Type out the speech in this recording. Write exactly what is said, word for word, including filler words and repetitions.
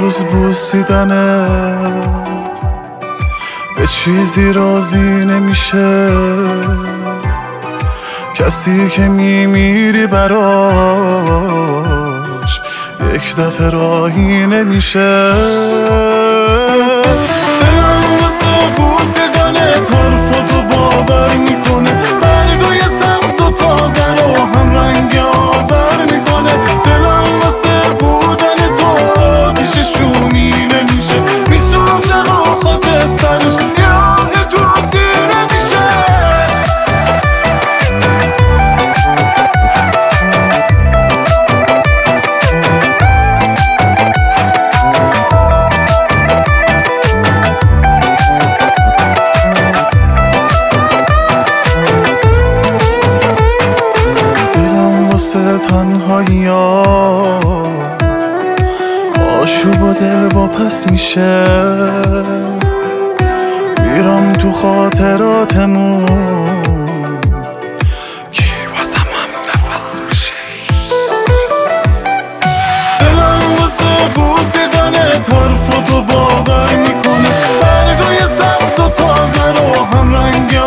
روز بوسیدنت به چیزی راضی نمیشه، کسی که میمیری براش یک دفعه راهی نمیشه. دلم واسه بوسیدنت حرفاتو باور میکنه، برگای سبز و تازه رو هم رنگ آزار میکنه. دلم واسه بودن تو آتیش شومی نمیشه، میسوزه با خاکسترش یاد دوستی نمیشه. تنهاییات آشوب و دل واپس میشه، میرم تو خاطراتمون کی واسم هم نفس میشه. دلم واسه بوسیدنت حرفاتو باور میکنه، برگای سبز و تازه رو هم رنگ